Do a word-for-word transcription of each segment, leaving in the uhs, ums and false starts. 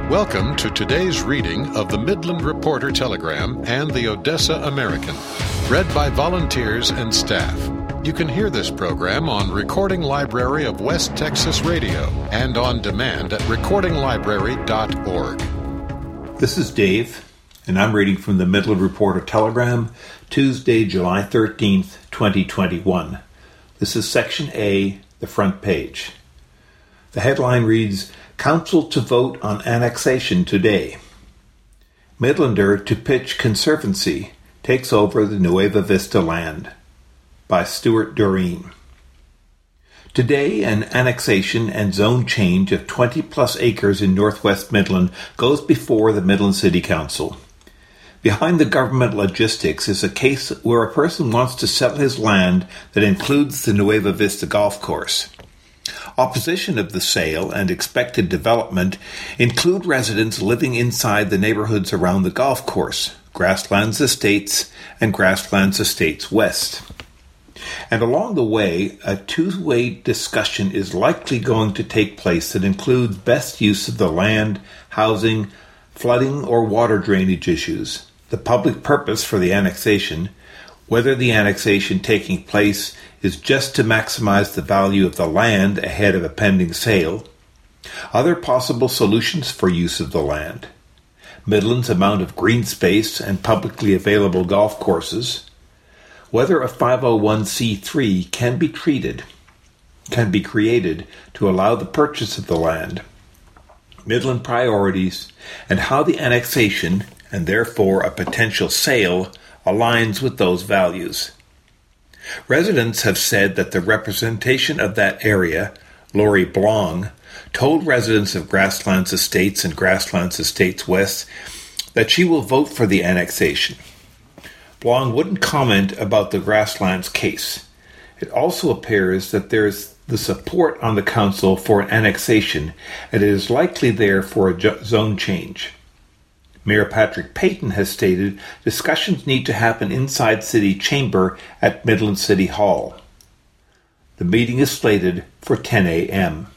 Welcome to today's reading of the Midland Reporter Telegram and the Odessa American, read by volunteers and staff. You can hear this program on Recording Library of West Texas Radio and on demand at recording library dot org. This is Dave, and I'm reading from the Midland Reporter Telegram, Tuesday, July thirteenth, twenty twenty-one. This is Section A, the front page. The headline reads, Council to vote on annexation today. Midlander to pitch Conservancy takes over the Nueva Vista land. By Stuart Doreen. Today, an annexation and zone change of twenty plus acres in northwest Midland goes before the Midland City Council. Behind the government logistics is a case where a person wants to sell his land that includes the Nueva Vista golf course. Opposition of the sale and expected development include residents living inside the neighborhoods around the golf course, Grasslands Estates and Grasslands Estates West. And along the way, a two-way discussion is likely going to take place that includes best use of the land, housing, flooding or water drainage issues, the public purpose for the annexation, whether the annexation taking place is just to maximize the value of the land ahead of a pending sale, other possible solutions for use of the land, Midland's amount of green space and publicly available golf courses, whether a five oh one c three can be treated, can be created to allow the purchase of the land, Midland priorities, and how the annexation, and therefore a potential sale, aligns with those values. Residents have said that the representation of that area, Lori Blong, told residents of Grasslands Estates and Grasslands Estates West that she will vote for the annexation. Blong wouldn't comment about the Grasslands case. It also appears that there is the support on the council for an annexation, and it is likely there for a zone change. Mayor Patrick Payton has stated discussions need to happen inside City Chamber at Midland City Hall. The meeting is slated for ten a.m.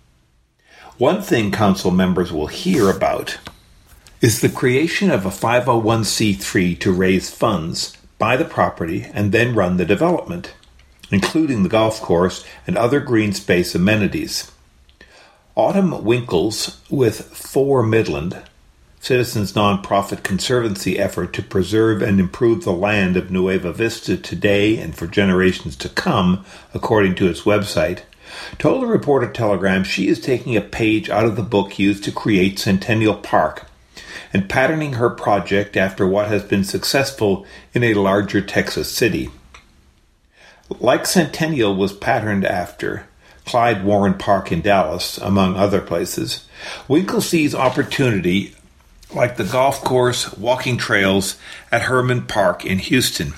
One thing council members will hear about is the creation of a five oh one c three to raise funds, buy the property, and then run the development, including the golf course and other green space amenities. Autumn Winkles with For Midland, Citizens' nonprofit conservancy effort to preserve and improve the land of Nueva Vista today and for generations to come, according to its website, told the Reporter Telegram she is taking a page out of the book used to create Centennial Park and patterning her project after what has been successful in a larger Texas city. Like Centennial was patterned after Clyde Warren Park in Dallas, among other places, Winkle sees opportunity like the golf course, walking trails at Herman Park in Houston.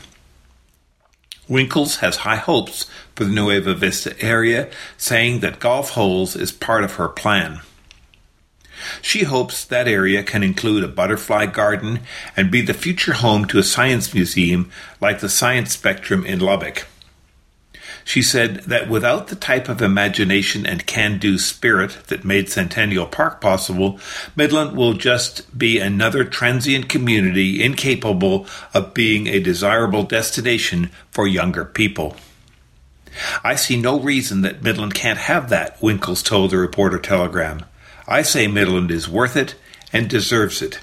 Winkles has high hopes for the Nueva Vista area, saying that golf holes is part of her plan. She hopes that area can include a butterfly garden and be the future home to a science museum like the Science Spectrum in Lubbock. She said that without the type of imagination and can-do spirit that made Centennial Park possible, Midland will just be another transient community incapable of being a desirable destination for younger people. I see no reason that Midland can't have that, Winkles told the Reporter Telegram. I say Midland is worth it and deserves it.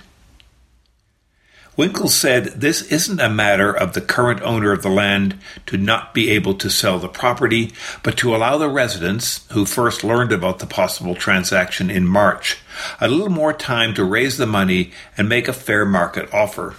Winkles said this isn't a matter of the current owner of the land to not be able to sell the property, but to allow the residents, who first learned about the possible transaction in March, a little more time to raise the money and make a fair market offer.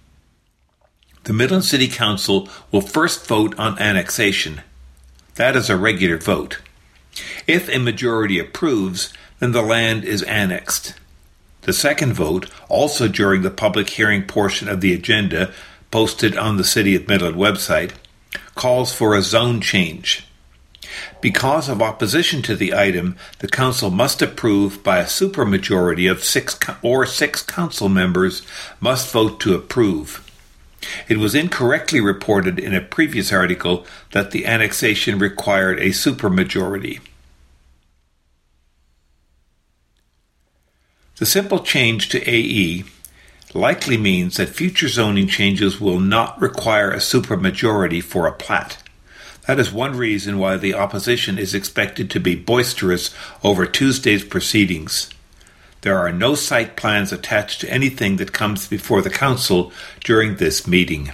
The Midland City Council will first vote on annexation. That is a regular vote. If a majority approves, then the land is annexed. The second vote, also during the public hearing portion of the agenda posted on the City of Midland website, calls for a zone change. Because of opposition to the item, the council must approve by a supermajority of six or six council members must vote to approve. It was incorrectly reported in a previous article that the annexation required a supermajority. The simple change to A E likely means that future zoning changes will not require a supermajority for a plat. That is one reason why the opposition is expected to be boisterous over Tuesday's proceedings. There are no site plans attached to anything that comes before the council during this meeting.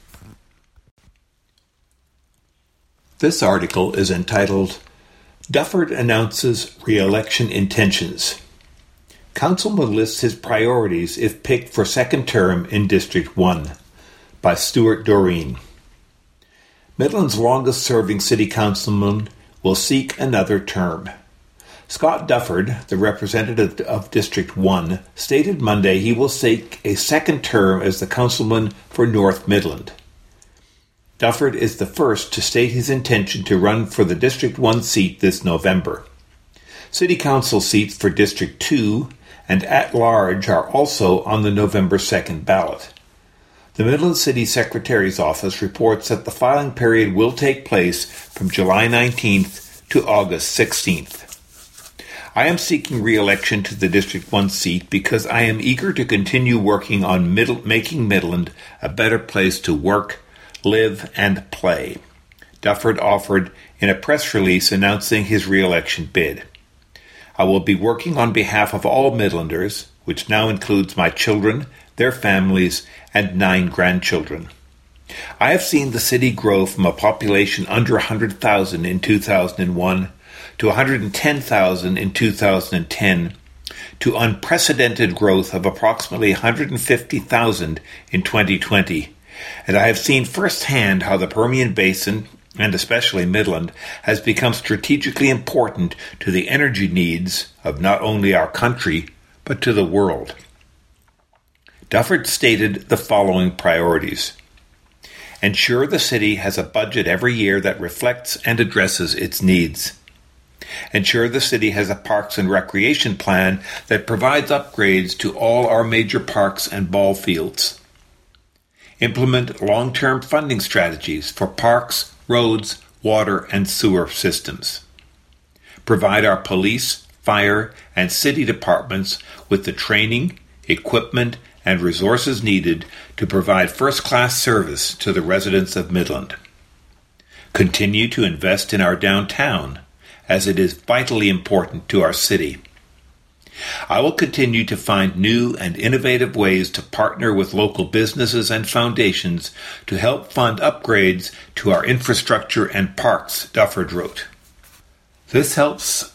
This article is entitled, Dufford Announces Re-Election Intentions. Councilman lists his priorities if picked for second term in District one, by Stuart Doreen. Midland's longest-serving city councilman will seek another term. Scott Dufford, the representative of District one, stated Monday he will seek a second term as the councilman for North Midland. Dufford is the first to state his intention to run for the District one seat this November. City council seats for District two and at-large are also on the November second ballot. The Midland City Secretary's Office reports that the filing period will take place from July nineteenth to August sixteenth. I am seeking re-election to the District one seat because I am eager to continue working on middle, making Midland a better place to work, live, and play, Dufford offered in a press release announcing his re-election bid. I will be working on behalf of all Midlanders, which now includes my children, their families, and nine grandchildren. I have seen the city grow from a population under one hundred thousand in two thousand one to one hundred ten thousand in two thousand ten to unprecedented growth of approximately one hundred fifty thousand in twenty twenty, and I have seen firsthand how the Permian Basin, and especially Midland, has become strategically important to the energy needs of not only our country, but to the world. Dufford stated the following priorities. Ensure the city has a budget every year that reflects and addresses its needs. Ensure the city has a parks and recreation plan that provides upgrades to all our major parks and ball fields. Implement long-term funding strategies for parks, roads, water, and sewer systems. Provide our police, fire, and city departments with the training, equipment, and resources needed to provide first-class service to the residents of Midland. Continue to invest in our downtown, as it is vitally important to our city. I will continue to find new and innovative ways to partner with local businesses and foundations to help fund upgrades to our infrastructure and parks, Dufford wrote. This helps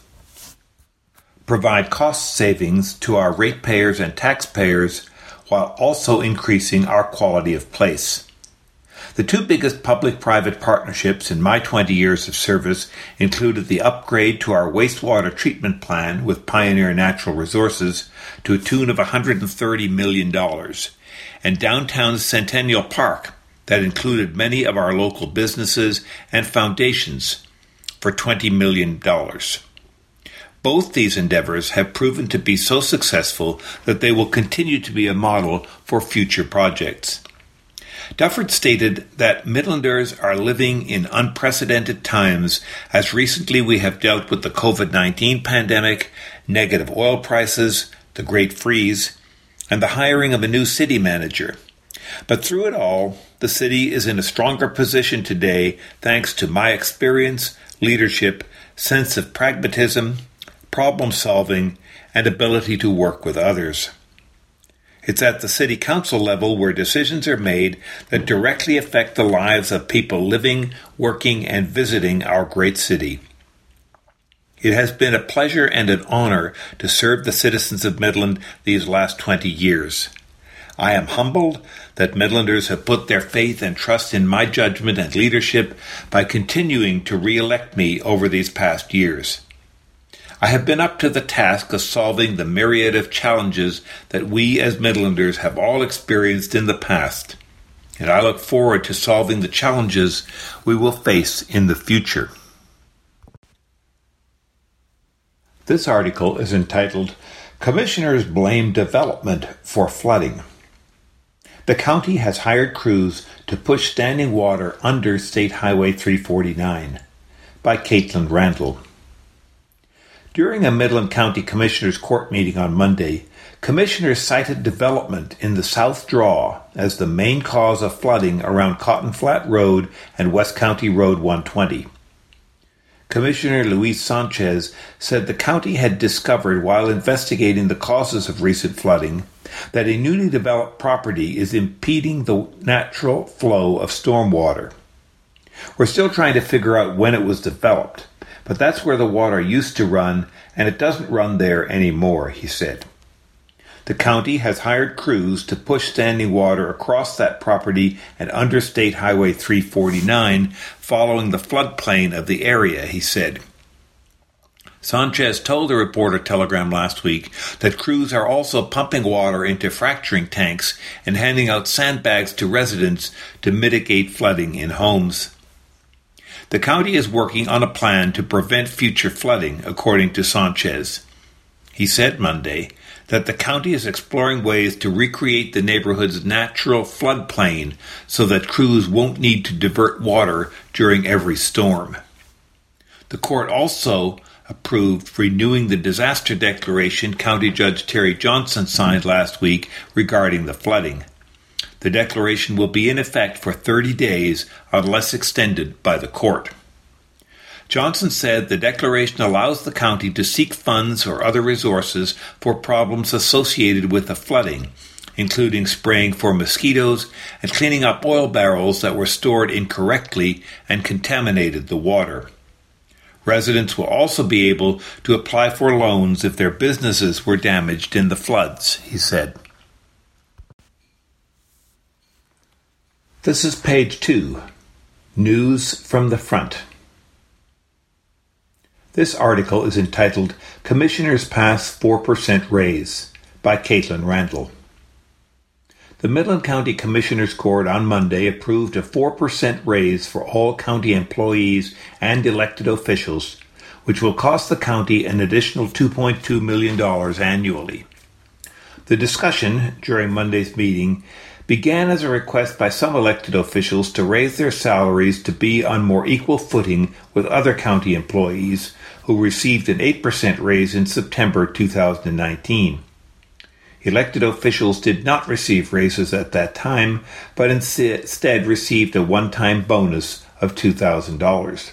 provide cost savings to our ratepayers and taxpayers while also increasing our quality of place. The two biggest public-private partnerships in my twenty years of service included the upgrade to our wastewater treatment plan with Pioneer Natural Resources to a tune of one hundred thirty million dollars, and downtown's Centennial Park that included many of our local businesses and foundations for twenty million dollars. Both these endeavors have proven to be so successful that they will continue to be a model for future projects. Dufford stated that Midlanders are living in unprecedented times as recently we have dealt with the covid nineteen pandemic, negative oil prices, the Great Freeze, and the hiring of a new city manager. But through it all, the city is in a stronger position today thanks to my experience, leadership, sense of pragmatism, problem-solving, and ability to work with others. It's at the city council level where decisions are made that directly affect the lives of people living, working, and visiting our great city. It has been a pleasure and an honor to serve the citizens of Midland these last twenty years. I am humbled that Midlanders have put their faith and trust in my judgment and leadership by continuing to re-elect me over these past years. I have been up to the task of solving the myriad of challenges that we as Midlanders have all experienced in the past, and I look forward to solving the challenges we will face in the future. This article is entitled, Commissioners Blame Development for Flooding. The county has hired crews to push standing water under State Highway three forty-nine, by Caitlin Randall. During a Midland County Commissioners' Court meeting on Monday, commissioners cited development in the South Draw as the main cause of flooding around Cotton Flat Road and West County Road one twenty. Commissioner Luis Sanchez said the county had discovered while investigating the causes of recent flooding that a newly developed property is impeding the natural flow of stormwater. We're still trying to figure out when it was developed, but that's where the water used to run, and it doesn't run there anymore, he said. The county has hired crews to push standing water across that property and under State Highway three forty-nine following the floodplain of the area, he said. Sanchez told the Reporter Telegram last week that crews are also pumping water into fracturing tanks and handing out sandbags to residents to mitigate flooding in homes. The county is working on a plan to prevent future flooding, according to Sanchez. He said Monday that the county is exploring ways to recreate the neighborhood's natural floodplain so that crews won't need to divert water during every storm. The court also approved renewing the disaster declaration County Judge Terry Johnson signed last week regarding the flooding. The declaration will be in effect for thirty days unless extended by the court. Johnson said the declaration allows the county to seek funds or other resources for problems associated with the flooding, including spraying for mosquitoes and cleaning up oil barrels that were stored incorrectly and contaminated the water. Residents will also be able to apply for loans if their businesses were damaged in the floods, he said. This is page two. News from the front. This article is entitled Commissioners Pass four percent Raise by Caitlin Randall. The Midland County Commissioners Court on Monday approved a four percent raise for all county employees and elected officials, which will cost the county an additional two point two million dollars annually. The discussion during Monday's meeting began as a request by some elected officials to raise their salaries to be on more equal footing with other county employees who received an eight percent raise in September two thousand nineteen. Elected officials did not receive raises at that time, but instead received a one-time bonus of two thousand dollars.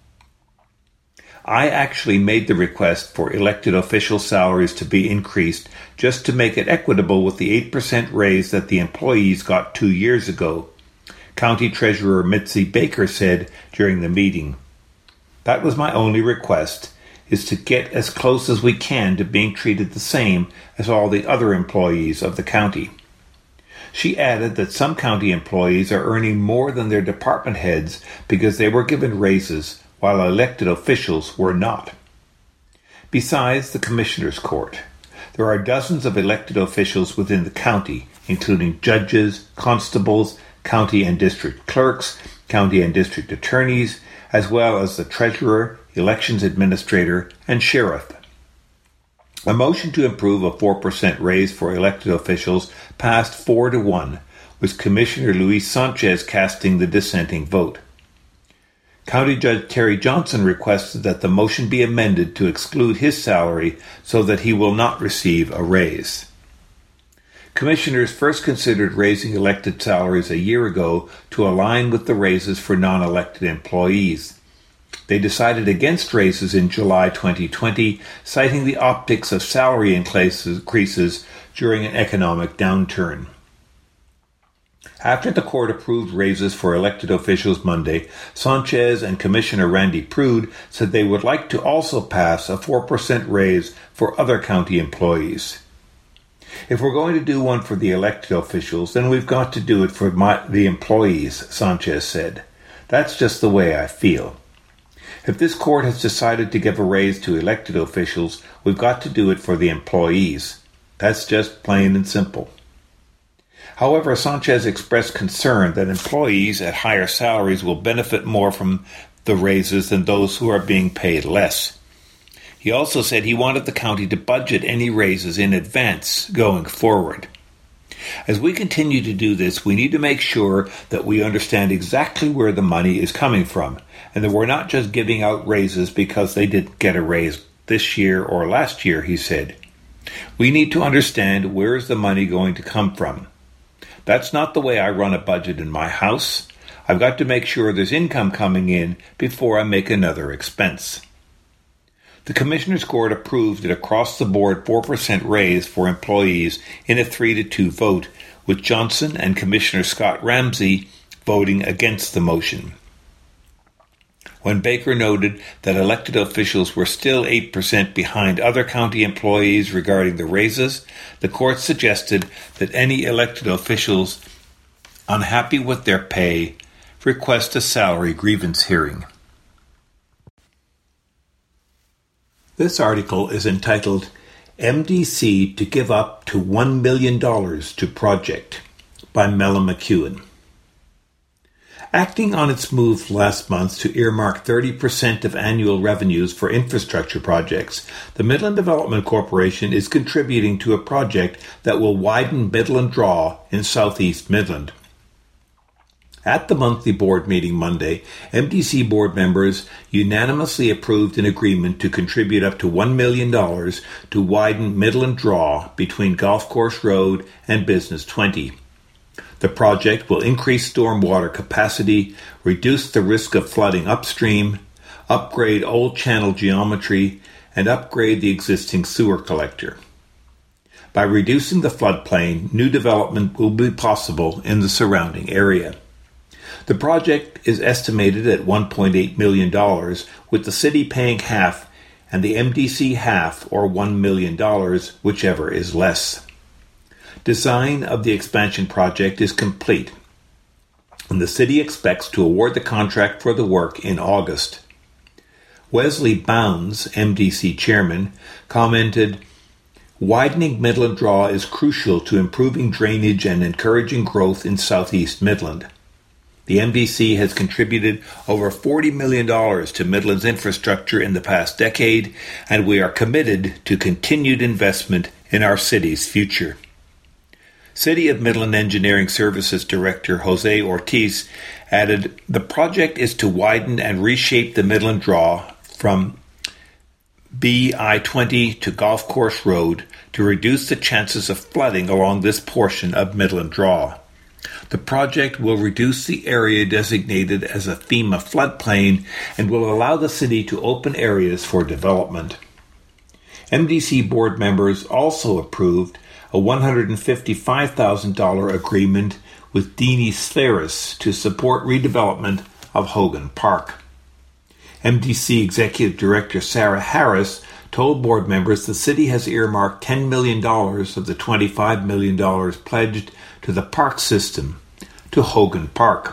I actually made the request for elected official salaries to be increased just to make it equitable with the eight percent raise that the employees got two years ago, County Treasurer Mitzi Baker said during the meeting. That was my only request, is to get as close as we can to being treated the same as all the other employees of the county. She added that some county employees are earning more than their department heads because they were given raises while elected officials were not. Besides the Commissioners' Court, there are dozens of elected officials within the county, including judges, constables, county and district clerks, county and district attorneys, as well as the treasurer, elections administrator, and sheriff. A motion to approve a four percent raise for elected officials passed four to one, with Commissioner Luis Sanchez casting the dissenting vote. County Judge Terry Johnson requested that the motion be amended to exclude his salary so that he will not receive a raise. Commissioners first considered raising elected salaries a year ago to align with the raises for non-elected employees. They decided against raises in July twenty twenty, citing the optics of salary increases during an economic downturn. After the court approved raises for elected officials Monday, Sanchez and Commissioner Randy Prude said they would like to also pass a four percent raise for other county employees. If we're going to do one for the elected officials, then we've got to do it for my, the employees, Sanchez said. That's just the way I feel. If this court has decided to give a raise to elected officials, we've got to do it for the employees. That's just plain and simple. However, Sanchez expressed concern that employees at higher salaries will benefit more from the raises than those who are being paid less. He also said he wanted the county to budget any raises in advance going forward. As we continue to do this, we need to make sure that we understand exactly where the money is coming from, and that we're not just giving out raises because they didn't get a raise this year or last year, he said. We need to understand where is the money going to come from. That's not the way I run a budget in my house. I've got to make sure there's income coming in before I make another expense. The Commissioners' Court approved an across-the-board four percent raise for employees in a three to two vote, with Johnson and Commissioner Scott Ramsey voting against the motion. When Baker noted that elected officials were still eight percent behind other county employees regarding the raises, the court suggested that any elected officials unhappy with their pay request a salary grievance hearing. This article is entitled M D C to Give Up to one million dollars to Project by Mella McEwen. Acting on its move last month to earmark thirty percent of annual revenues for infrastructure projects, the Midland Development Corporation is contributing to a project that will widen Midland Draw in southeast Midland. At the monthly board meeting Monday, M D C board members unanimously approved an agreement to contribute up to one million dollars to widen Midland Draw between Golf Course Road and Business twenty. The project will increase stormwater capacity, reduce the risk of flooding upstream, upgrade old channel geometry, and upgrade the existing sewer collector. By reducing the floodplain, new development will be possible in the surrounding area. The project is estimated at one point eight million dollars, with the city paying half and the M D C half, or one million dollars, whichever is less. Design of the expansion project is complete, and the city expects to award the contract for the work in August. Wesley Bounds, M D C chairman, commented, "Widening Midland Draw is crucial to improving drainage and encouraging growth in southeast Midland. The M D C has contributed over forty million dollars to Midland's infrastructure in the past decade, and we are committed to continued investment in our city's future." City of Midland Engineering Services Director Jose Ortiz added, "The project is to widen and reshape the Midland Draw from B I twenty to Golf Course Road to reduce the chances of flooding along this portion of Midland Draw. The project will reduce the area designated as a FEMA floodplain and will allow the city to open areas for development." M D C board members also approved a one hundred fifty-five thousand dollars agreement with Deanie Sferis to support redevelopment of Hogan Park. M D C Executive Director Sarah Harris told board members the city has earmarked ten million dollars of the twenty-five million dollars pledged to the park system to Hogan Park.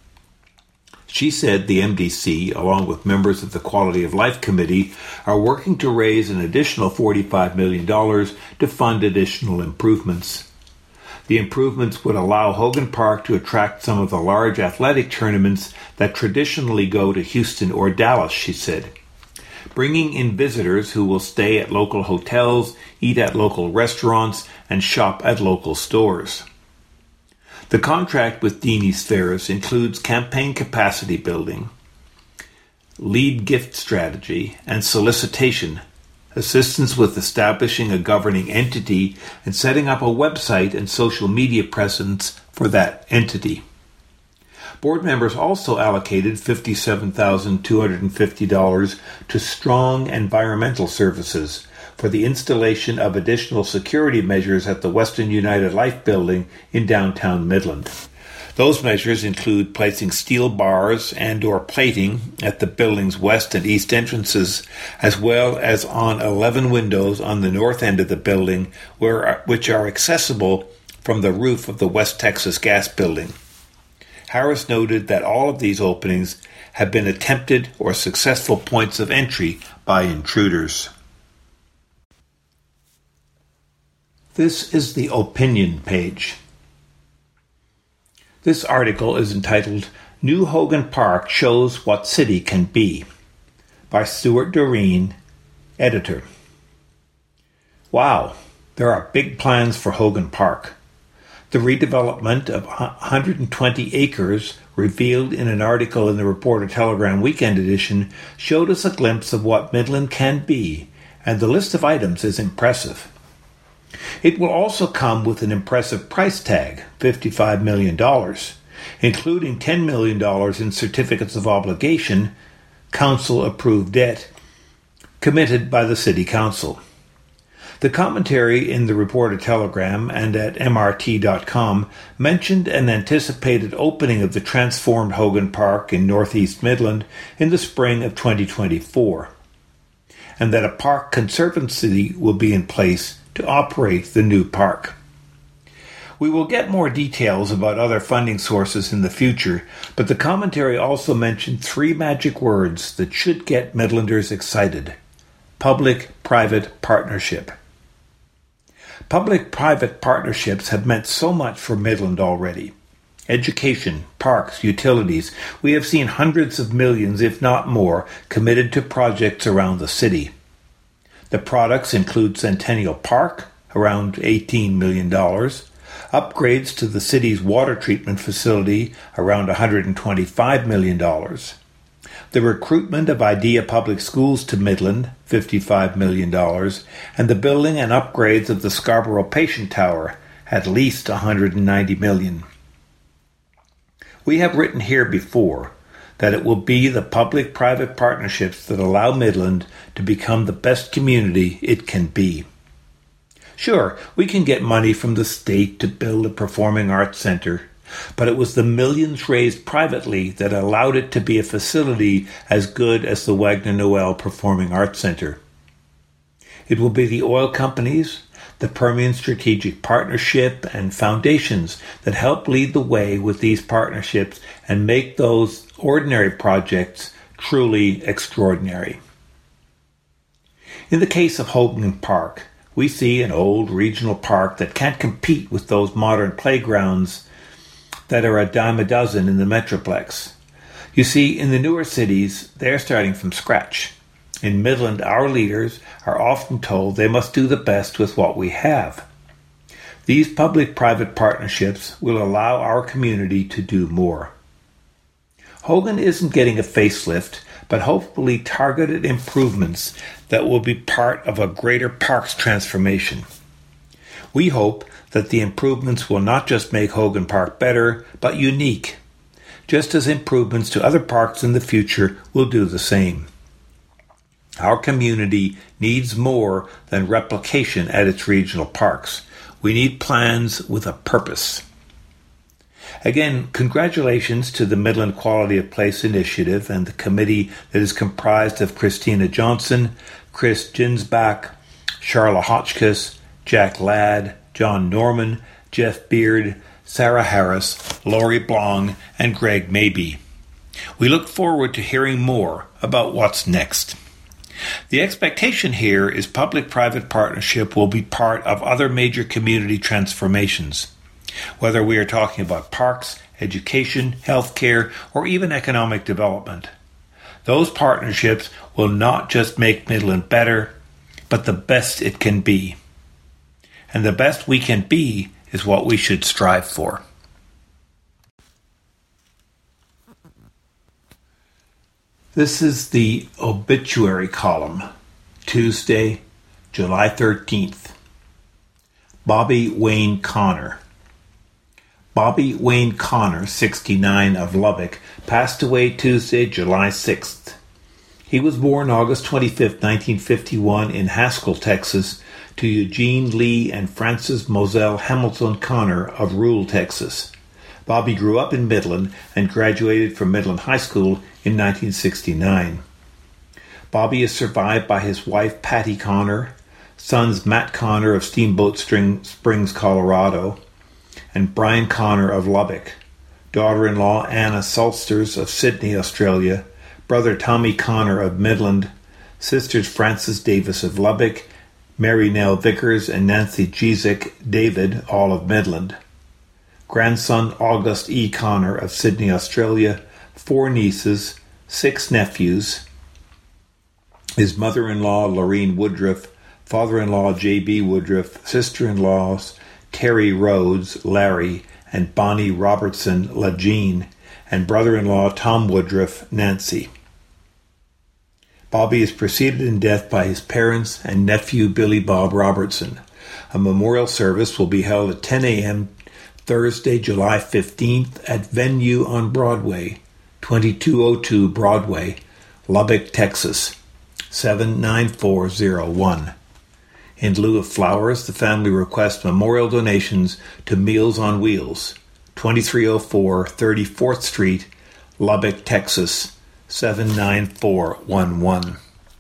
She said the M D C, along with members of the Quality of Life Committee, are working to raise an additional forty-five million dollars to fund additional improvements. The improvements would allow Hogan Park to attract some of the large athletic tournaments that traditionally go to Houston or Dallas, she said. Bringing in visitors who will stay at local hotels, eat at local restaurants, and shop at local stores. The contract with Deanie Sferis includes campaign capacity building, lead gift strategy, and solicitation, assistance with establishing a governing entity, and setting up a website and social media presence for that entity. Board members also allocated fifty-seven thousand two hundred fifty dollars to Strong Environmental Services for the installation of additional security measures at the Weston United Life Building in downtown Midland. Those measures include placing steel bars and or plating at the building's west and east entrances, as well as on eleven windows on the north end of the building, where, which are accessible from the roof of the West Texas Gas Building. Harris noted that all of these openings have been attempted or successful points of entry by intruders. This is the opinion page. This article is entitled New Hogan Park Shows What City Can Be by Stuart Doreen, editor. Wow, there are big plans for Hogan Park. The redevelopment of one hundred twenty acres, revealed in an article in the Reporter Telegram Weekend Edition, showed us a glimpse of what Midland can be and the list of items is impressive. It will also come with an impressive price tag, fifty-five million dollars, including ten million dollars in certificates of obligation, council-approved debt, committed by the City Council. The commentary in the Reporter-Telegram and at M R T dot com mentioned an anticipated opening of the transformed Hogan Park in northeast Midland in the spring of twenty twenty-four, and that a park conservancy will be in place to operate the new park. We will get more details about other funding sources in the future, but the commentary also mentioned three magic words that should get Midlanders excited: public-private partnership. Public-private partnerships have meant so much for Midland already. Education, parks, utilities. We have seen hundreds of millions, if not more, committed to projects around the city. The products include Centennial Park, around eighteen million dollars, upgrades to the city's water treatment facility, around one hundred twenty-five million dollars, the recruitment of IDEA Public Schools to Midland, fifty-five million dollars, and the building and upgrades of the Scarborough Patient Tower, at least one hundred ninety million dollars. We have written here before that it will be the public-private partnerships that allow Midland to become the best community it can be. Sure, we can get money from the state to build a performing arts center, but it was the millions raised privately that allowed it to be a facility as good as the Wagner Noel Performing Arts Center. It will be the oil companies, the Permian Strategic Partnership, and foundations that help lead the way with these partnerships and make those ordinary projects truly extraordinary. In the case of Hogan Park, we see an old regional park that can't compete with those modern playgrounds that are a dime a dozen in the Metroplex. You see, in the newer cities, they're starting from scratch. In Midland, our leaders are often told they must do the best with what we have. These public-private partnerships will allow our community to do more. Hogan isn't getting a facelift, but hopefully targeted improvements that will be part of a greater parks transformation. We hope that the improvements will not just make Hogan Park better, but unique, just as improvements to other parks in the future will do the same. Our community needs more than replication at its regional parks. We need plans with a purpose. Again, congratulations to the Midland Quality of Place Initiative and the committee that is comprised of Christina Johnson, Chris Ginsbach, Charla Hotchkiss, Jack Ladd, John Norman, Jeff Beard, Sarah Harris, Lori Blong, and Greg Mabey. We look forward to hearing more about what's next. The expectation here is public-private partnership will be part of other major community transformations, whether we are talking about parks, education, healthcare, or even economic development. Those partnerships will not just make Midland better, but the best it can be. And the best we can be is what we should strive for. This is the obituary column, Tuesday, July thirteenth. Bobby Wayne Connor. Bobby Wayne Connor, sixty-nine, of Lubbock, passed away Tuesday, July sixth. He was born August twenty-fifth, nineteen fifty-one, in Haskell, Texas, to Eugene Lee and Frances Moselle Hamilton Connor of Rule, Texas. Bobby grew up in Midland and graduated from Midland High School in nineteen sixty-nine. Bobby is survived by his wife Patty Connor, sons Matt Connor of Steamboat Springs, Colorado, and Brian Connor of Lubbock, daughter-in-law Anna Sulsters of Sydney, Australia, brother Tommy Connor of Midland, sisters Frances Davis of Lubbock, Mary Nell Vickers and Nancy Jezik David, all of Midland, grandson August E. Connor of Sydney, Australia, four nieces, six nephews, his mother-in-law Lorene Woodruff, father-in-law J B Woodruff, sister-in-laws Terry Rhodes, Larry, and Bonnie Robertson, LaJean, and brother-in-law Tom Woodruff, Nancy. Bobby is preceded in death by his parents and nephew Billy Bob Robertson. A memorial service will be held at ten a.m. Thursday, July fifteenth at Venue on Broadway, twenty-two oh two Broadway, Lubbock, Texas, seven nine four oh one. In lieu of flowers, the family requests memorial donations to Meals on Wheels, twenty-three oh four thirty-fourth Street, Lubbock, Texas, seven nine four one one.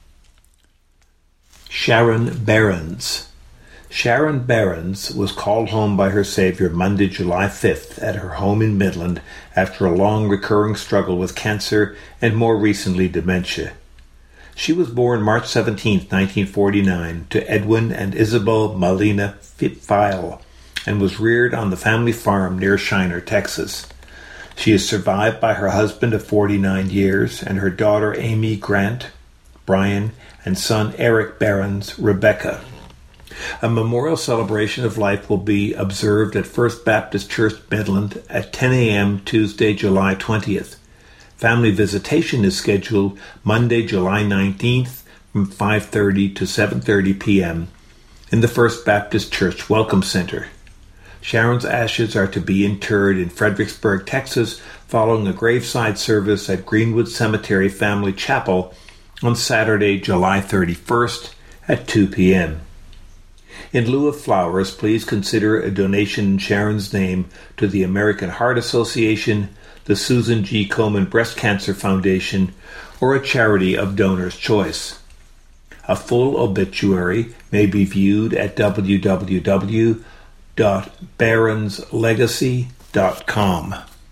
Sharon Behrens. Sharon Behrens was called home by her Savior Monday, July fifth at her home in Midland after a long recurring struggle with cancer and more recently dementia. She was born March seventeenth, nineteen forty-nine to Edwin and Isabel Malina File and was reared on the family farm near Shiner, Texas. She is survived by her husband of forty-nine years and her daughter Amy Grant, Brian, and son Eric Behrens, Rebecca. A memorial celebration of life will be observed at First Baptist Church Midland at ten a.m. Tuesday, July twentieth. Family visitation is scheduled Monday, July nineteenth from five thirty to seven thirty p.m. in the First Baptist Church Welcome Center. Sharon's ashes are to be interred in Fredericksburg, Texas, following a graveside service at Greenwood Cemetery Family Chapel on Saturday, July thirty-first at two p.m. In lieu of flowers, please consider a donation in Sharon's name to the American Heart Association, the Susan G. Komen Breast Cancer Foundation, or a charity of donor's choice. A full obituary may be viewed at w w w dot behrens legacy dot com.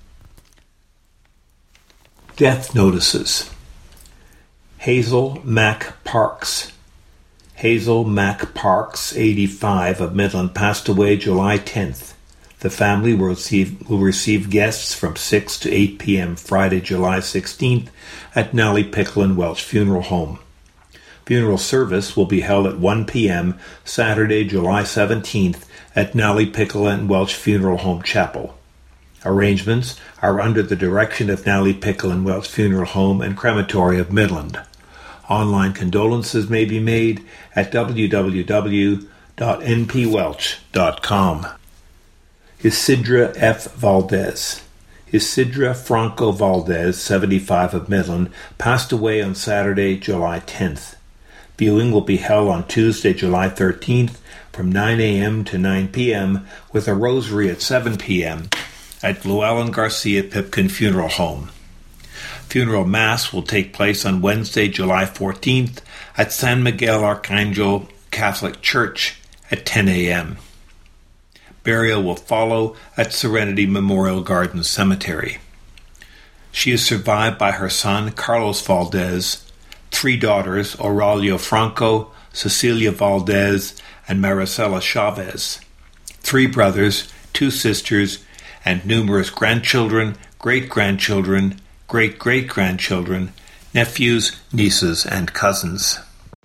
Death notices. Hazel Mack Parks. Hazel Mack Parks, eighty-five, of Midland, passed away July tenth. The family will receive, will receive guests from six to eight p.m. Friday, July sixteenth at Nally Pickle and Welch Funeral Home. Funeral service will be held at one p.m. Saturday, July seventeenth at Nally Pickle and Welch Funeral Home Chapel. Arrangements are under the direction of Nally Pickle and Welch Funeral Home and Crematory of Midland. Online condolences may be made at w w w dot n p welch dot com. Isidra F. Valdez. Isidra Franco Valdez, seventy-five, of Midland, passed away on Saturday, July tenth. Viewing will be held on Tuesday, July thirteenth from nine a.m. to nine p.m. with a rosary at seven p.m. at Llewellyn Garcia Pipkin Funeral Home. Funeral Mass will take place on Wednesday, July fourteenth at San Miguel Arcangel Catholic Church at ten a.m. Burial will follow at Serenity Memorial Gardens Cemetery. She is survived by her son, Carlos Valdez, three daughters, Aurelio Franco, Cecilia Valdez, and Maricela Chavez, three brothers, two sisters, and numerous grandchildren, great-grandchildren, great-great-grandchildren, nephews, nieces, and cousins.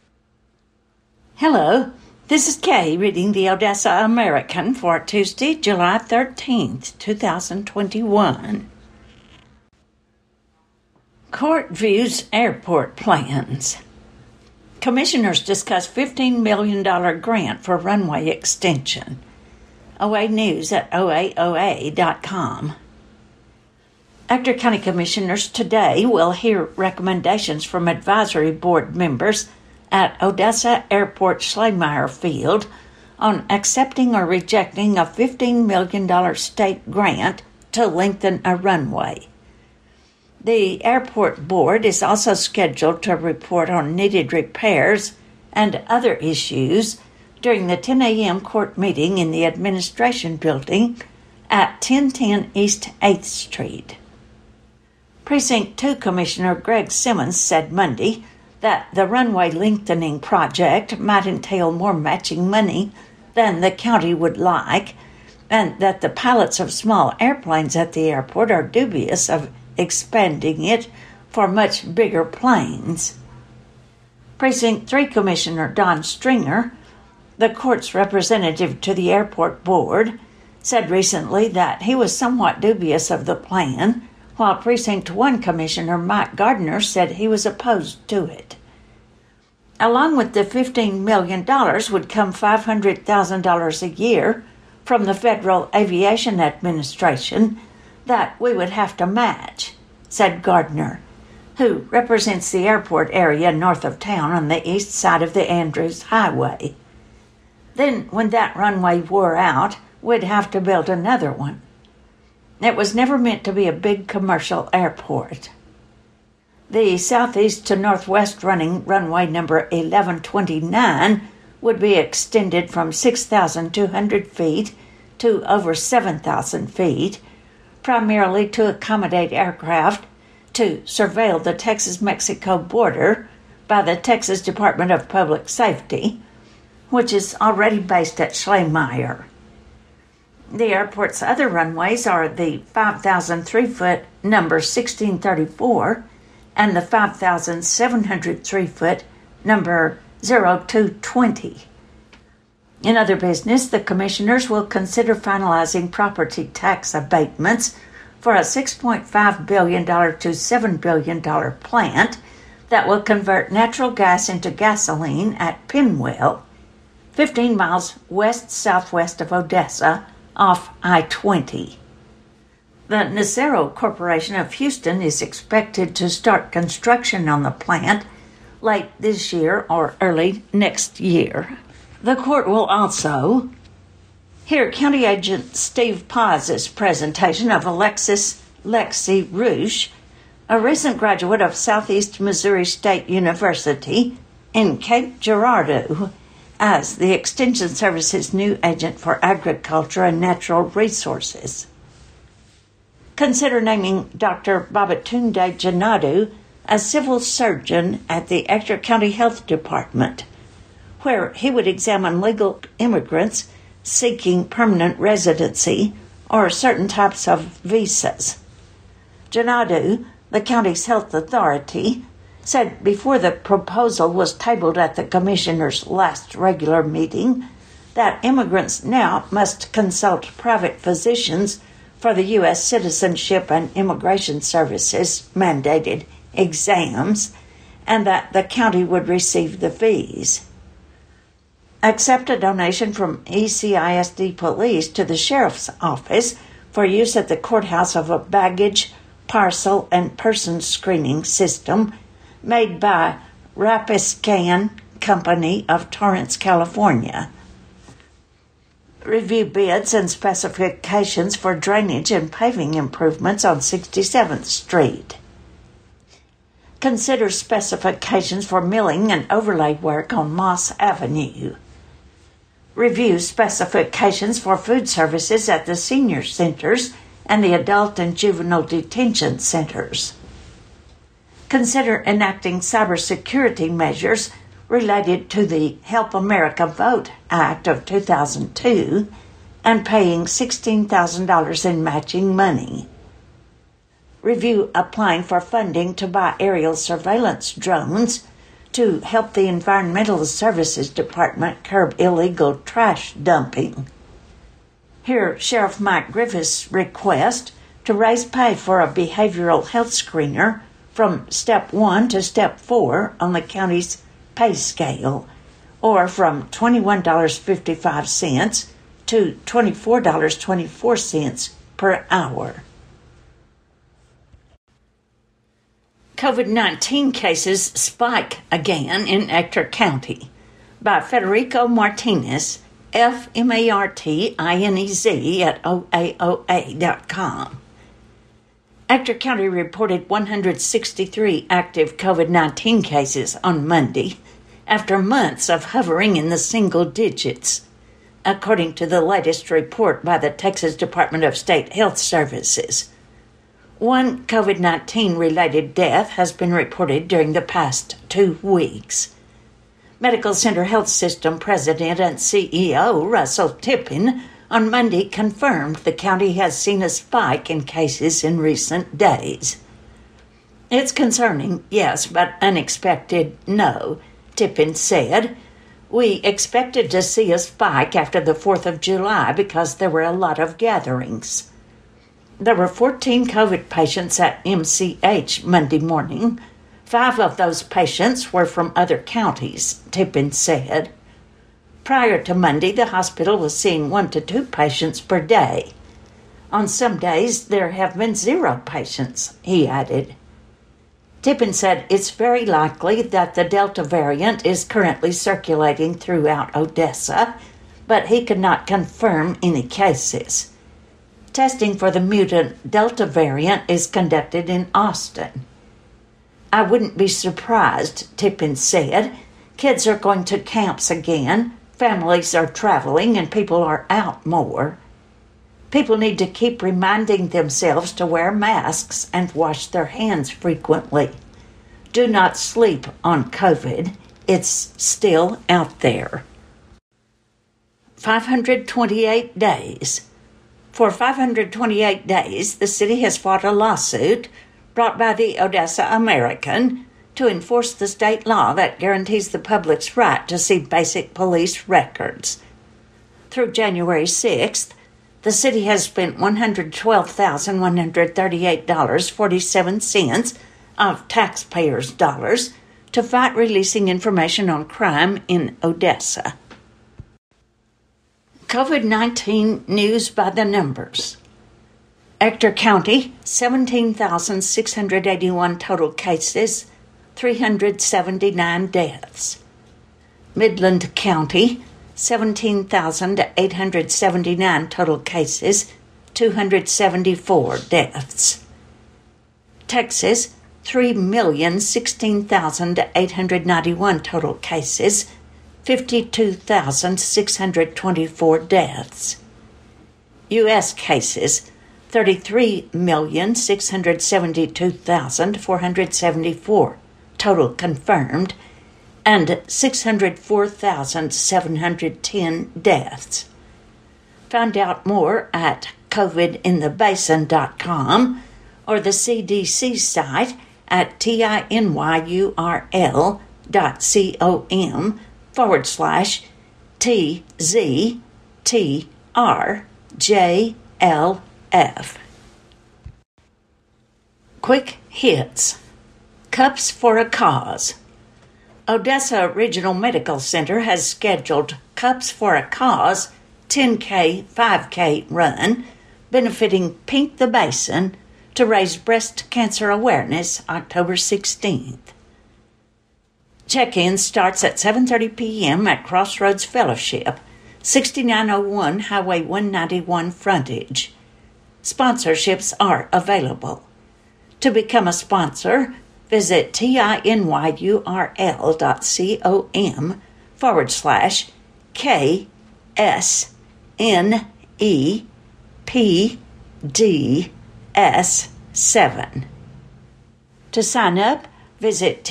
Hello, this is Kay reading the Odessa American for Tuesday, July thirteenth, twenty twenty-one. Court views airport plans. Commissioners discuss fifteen million dollars grant for runway extension. O A News at O A O A dot com. Ector County Commissioners today will hear recommendations from advisory board members at Odessa Airport Schleiermacher Field on accepting or rejecting a fifteen million dollars state grant to lengthen a runway. The airport board is also scheduled to report on needed repairs and other issues during the ten a.m. court meeting in the administration building at ten ten East eighth Street. Precinct two Commissioner Greg Simmons said Monday that the runway lengthening project might entail more matching money than the county would like, and that the pilots of small airplanes at the airport are dubious of expanding it for much bigger planes. Precinct three Commissioner Don Stringer, the court's representative to the airport board, said recently that he was somewhat dubious of the plan, while Precinct one Commissioner Mike Gardner said he was opposed to it. Along with the fifteen million dollars would come five hundred thousand dollars a year from the Federal Aviation Administration that we would have to match, said Gardner, who represents the airport area north of town on the east side of the Andrews Highway. Then, when that runway wore out, we'd have to build another one. It was never meant to be a big commercial airport. The southeast to northwest running runway number eleven twenty-nine would be extended from six thousand two hundred feet to over seven thousand feet, primarily to accommodate aircraft to surveil the Texas-Mexico border by the Texas Department of Public Safety, which is already based at Schleiermacher. The airport's other runways are the five thousand three foot number sixteen thirty-four and the five thousand seven hundred three foot number zero two twenty. In other business, the commissioners will consider finalizing property tax abatements for a six point five billion dollars to seven billion dollars plant that will convert natural gas into gasoline at Pinwell, fifteen miles west-southwest of Odessa, off I twenty. The Nacero Corporation of Houston is expected to start construction on the plant late this year or early next year. The court will also hear County Agent Steve Paz's presentation of Alexis Lexi Roosh, a recent graduate of Southeast Missouri State University in Cape Girardeau, as the Extension Service's new agent for agriculture and natural resources. Consider naming Doctor Babatunde Janadu as civil surgeon at the Ector County Health Department, where he would examine legal immigrants seeking permanent residency or certain types of visas. Janadu, the county's health authority, said before the proposal was tabled at the commissioner's last regular meeting that immigrants now must consult private physicians for the U S Citizenship and Immigration Services mandated exams, and that the county would receive the fees. Accept a donation from E C I S D Police to the Sheriff's Office for use at the courthouse of a baggage, parcel, and person screening system made by Rapiscan Company of Torrance, California. Review bids and specifications for drainage and paving improvements on sixty-seventh Street. Consider specifications for milling and overlay work on Moss Avenue. Review specifications for food services at the senior centers and the adult and juvenile detention centers. Consider enacting cybersecurity measures related to the Help America Vote Act of two thousand two and paying sixteen thousand dollars in matching money. Review applying for funding to buy aerial surveillance drones to help the Environmental Services Department curb illegal trash dumping. Hear Sheriff Mike Griffith's request to raise pay for a behavioral health screener from step one to step four on the county's pay scale, or from twenty-one dollars and fifty-five cents to twenty-four dollars and twenty-four cents per hour. COVID nineteen cases spike again in Ector County by Federico Martinez, F M A R T I N E Z at O A O A dot com. Ector County reported one hundred sixty-three active COVID nineteen cases on Monday, after months of hovering in the single digits, according to the latest report by the Texas Department of State Health Services. One COVID nineteen-related death has been reported during the past two weeks. Medical Center Health System President and C E O Russell Tippin on Monday confirmed the county has seen a spike in cases in recent days. It's concerning, yes, but unexpected, no, Tippin said. We expected to see a spike after the fourth of July because there were a lot of gatherings. There were fourteen COVID patients at M C H Monday morning, Five of those patients were from other counties, Tippin said. Prior to Monday, the hospital was seeing one to two patients per day. On some days, there have been zero patients, he added. Tippin said it's very likely that the Delta variant is currently circulating throughout Odessa, but he could not confirm any cases. Testing for the mutant Delta variant is conducted in Austin. I wouldn't be surprised, Tippin said. Kids are going to camps again, families are traveling, and people are out more. People need to keep reminding themselves to wear masks and wash their hands frequently. Do not sleep on COVID. It's still out there. five hundred twenty-eight days. For five hundred twenty-eight days, the city has fought a lawsuit brought by the Odessa American to enforce the state law that guarantees the public's right to see basic police records. Through January sixth, the city has spent one hundred twelve thousand one hundred thirty-eight dollars and forty-seven cents of taxpayers' dollars to fight releasing information on crime in Odessa. COVID nineteen news by the numbers. Ector County, seventeen thousand six hundred eighty-one total cases, three hundred seventy-nine deaths. Midland County, seventeen thousand eight hundred seventy-nine total cases, two hundred seventy-four deaths. Texas, three million sixteen thousand eight hundred ninety-one total cases, fifty-two thousand six hundred twenty-four deaths. U S cases, thirty-three million six hundred seventy-two thousand four hundred seventy-four total confirmed, and six hundred four thousand seven hundred ten deaths. Find out more at covid in the basin dot com or the C D C site at tinyurl dot com forward slash T Z T R J L F. Quick hits. Cups for a Cause. Odessa Regional Medical Center has scheduled Cups for a Cause ten K, five K run benefiting Pink the Basin to raise breast cancer awareness October sixteenth. Check-in starts at seven thirty p.m. at Crossroads Fellowship, sixty-nine oh one Highway one ninety-one frontage. Sponsorships are available. To become a sponsor, visit tinyurl dot com forward slash K S N E P D S seven. To sign up, visit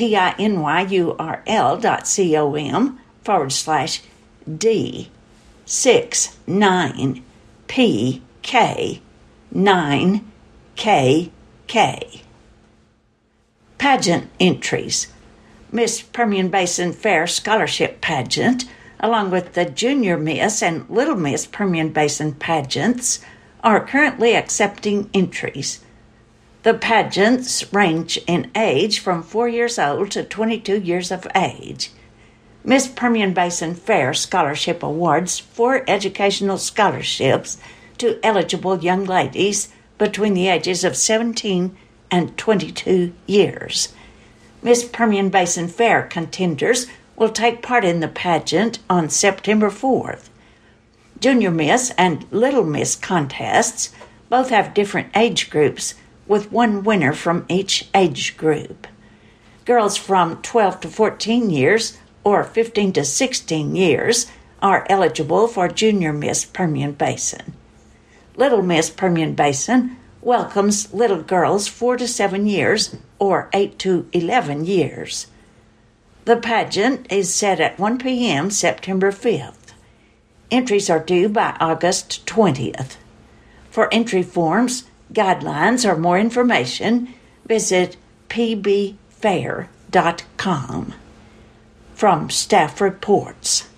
tinyurl dot com forward slash D six nine P K nine K K. Pageant entries. Miss Permian Basin Fair Scholarship Pageant, along with the Junior Miss and Little Miss Permian Basin pageants, are currently accepting entries. The pageants range in age from four years old to twenty-two years of age. Miss Permian Basin Fair Scholarship awards four educational scholarships to eligible young ladies between the ages of seventeen and twenty-two years. Miss Permian Basin Fair contenders will take part in the pageant on September fourth. Junior Miss and Little Miss contests both have different age groups, with one winner from each age group. Girls from twelve to fourteen years or fifteen to sixteen years are eligible for Junior Miss Permian Basin. Little Miss Permian Basin welcomes little girls four to seven years or eight to eleven years. The pageant is set at one p.m. September fifth. Entries are due by August twentieth. For entry forms, guidelines, or more information, visit p b fair dot com. From Staff Reports.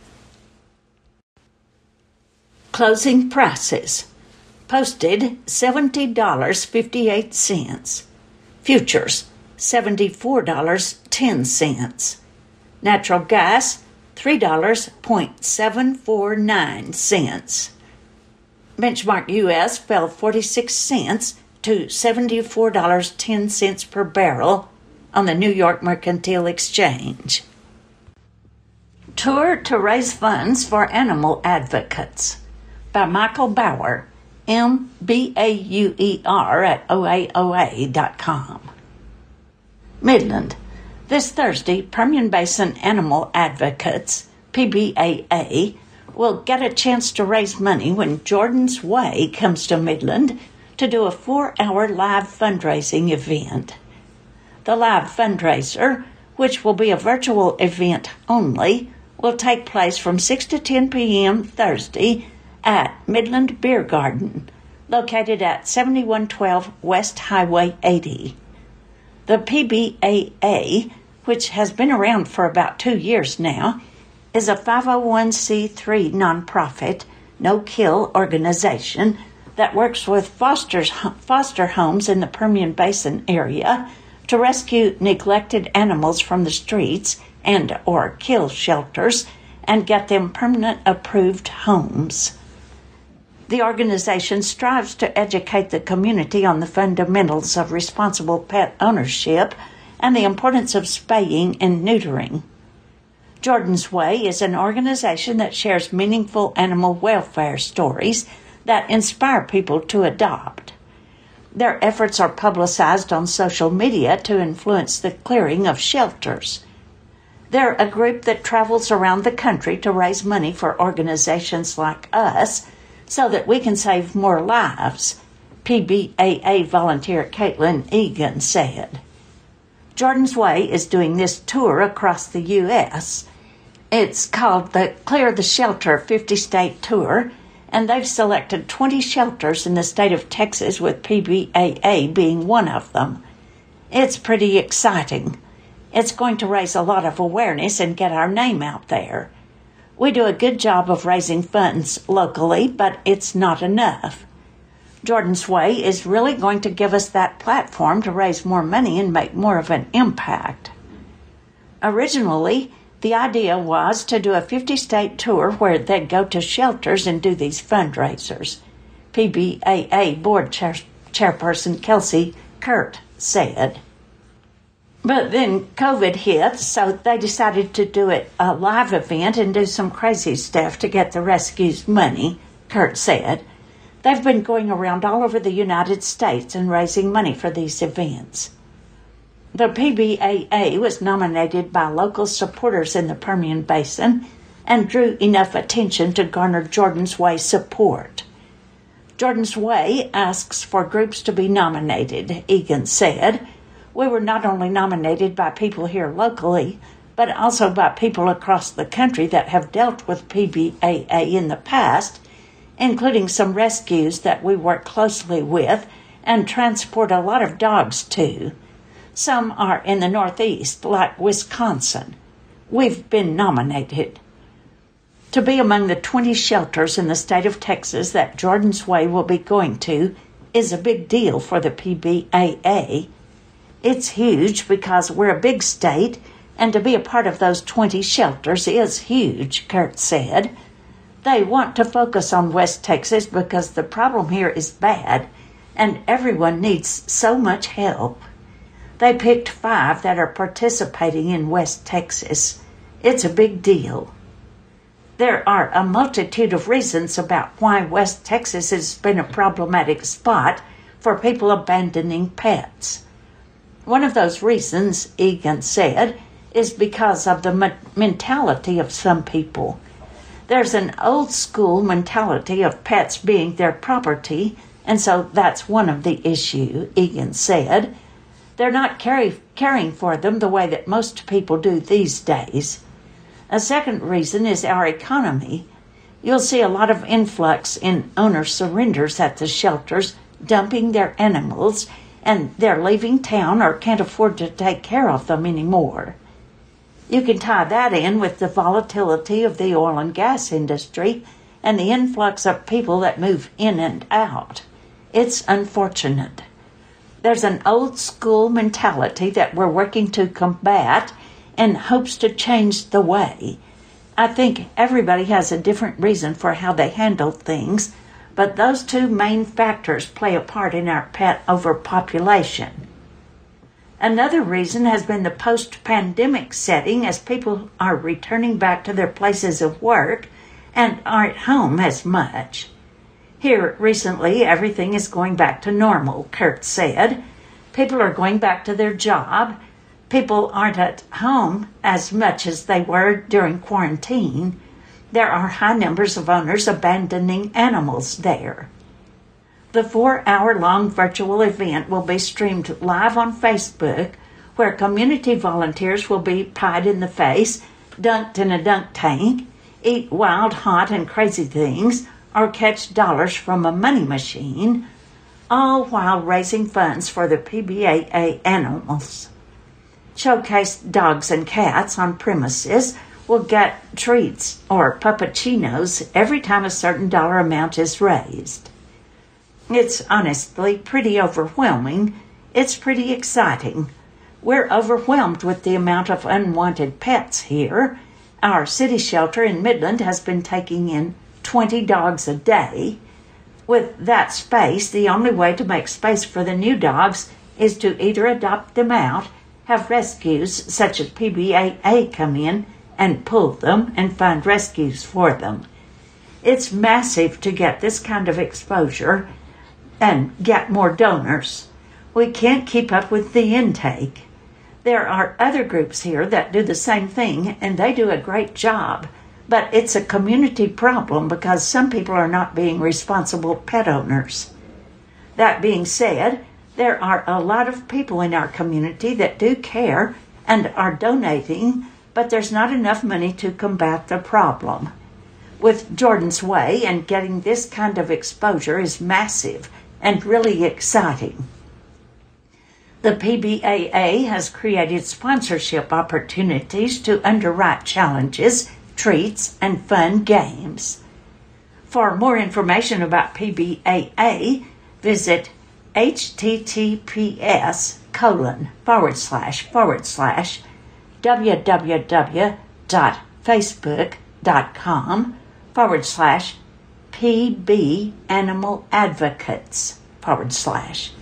Closing prices. Posted seventy dollars and fifty-eight cents. Futures seventy-four dollars and ten cents. Natural gas, three dollars and seven forty-nine cents. Benchmark U S fell forty-six cents to seventy-four dollars and ten cents per barrel on the New York Mercantile Exchange. Tour to raise funds for animal advocates by Michael Bauer, M B A U E R at O A O A dot com. Midland. This Thursday, Permian Basin Animal Advocates, P B A A, will get a chance to raise money when Jordan's Way comes to Midland to do a four-hour live fundraising event. The live fundraiser, which will be a virtual event only, will take place from six to ten p.m. Thursday at Midland Beer Garden, located at seventy-one twelve West Highway eighty. The P B A A, which has been around for about two years now, is a five oh one c three nonprofit, no-kill organization that works with fosters, foster homes in the Permian Basin area to rescue neglected animals from the streets and or kill shelters and get them permanent approved homes. The organization strives to educate the community on the fundamentals of responsible pet ownership and the importance of spaying and neutering. Jordan's Way is an organization that shares meaningful animal welfare stories that inspire people to adopt. Their efforts are publicized on social media to influence the clearing of shelters. They're a group that travels around the country to raise money for organizations like us so that we can save more lives, P B A A volunteer Caitlin Egan said. Jordan's Way is doing this tour across the U S It's called the Clear the Shelter fifty-state tour, and they've selected twenty shelters in the state of Texas, with P B A A being one of them. It's pretty exciting. It's going to raise a lot of awareness and get our name out there. We do a good job of raising funds locally, but it's not enough. Jordan's Way is really going to give us that platform to raise more money and make more of an impact. Originally, the idea was to do a fifty-state tour where they'd go to shelters and do these fundraisers, P B A A board chair, chairperson Kelsey Kurt said. But then COVID hit, so they decided to do it a live event and do some crazy stuff to get the rescues money, Kurt said. They've been going around all over the United States and raising money for these events. The P B A A was nominated by local supporters in the Permian Basin and drew enough attention to garner Jordan's Way support. Jordan's Way asks for groups to be nominated, Egan said. We were not only nominated by people here locally, but also by people across the country that have dealt with P B A A in the past, including some rescues that we work closely with and transport a lot of dogs to. Some are in the Northeast, like Wisconsin. We've been nominated. To be among the twenty shelters in the state of Texas that Jordan's Way will be going to is a big deal for the P B A A. It's huge because we're a big state, and to be a part of those twenty shelters is huge, Kurt said. They want to focus on West Texas because the problem here is bad, and everyone needs so much help. They picked five that are participating in West Texas. It's a big deal. There are a multitude of reasons about why West Texas has been a problematic spot for people abandoning pets. One of those reasons, Egan said, is because of the me- mentality of some people. There's an old-school mentality of pets being their property, and so that's one of the issue, Egan said. They're not carry, caring for them the way that most people do these days. A second reason is our economy. You'll see a lot of influx in owner surrenders at the shelters, dumping their animals, and they're leaving town or can't afford to take care of them anymore. You can tie that in with the volatility of the oil and gas industry and the influx of people that move in and out. It's unfortunate. There's an old school mentality that we're working to combat in hopes to change the way. I think everybody has a different reason for how they handle things, but those two main factors play a part in our pet overpopulation. Another reason has been the post-pandemic setting as people are returning back to their places of work and aren't home as much. Here recently, everything is going back to normal, Kurt said. People are going back to their job. People aren't at home as much as they were during quarantine. There are high numbers of owners abandoning animals there. The four-hour-long virtual event will be streamed live on Facebook, where community volunteers will be pied in the face, dunked in a dunk tank, eat wild, hot, and crazy things, or catch dollars from a money machine, all while raising funds for the P B A A animals. Showcased dogs and cats on premises will get treats or puppuccinos every time a certain dollar amount is raised. It's honestly pretty overwhelming. It's pretty exciting. We're overwhelmed with the amount of unwanted pets here. Our city shelter in Midland has been taking in twenty dogs a day. With that space, the only way to make space for the new dogs is to either adopt them out, have rescues such as P B A A come in and pull them and find rescues for them. It's massive to get this kind of exposure and get more donors. We can't keep up with the intake. There are other groups here that do the same thing, and they do a great job. But it's a community problem because some people are not being responsible pet owners. That being said, there are a lot of people in our community that do care and are donating, but there's not enough money to combat the problem. With Jordan's Way and getting this kind of exposure is massive and really exciting. The P B A A has created sponsorship opportunities to underwrite challenges, treats, and fun games. For more information about P B A A, visit https colon forward slash forward slash www.facebook.com forward slash PB Animal Advocates forward slash.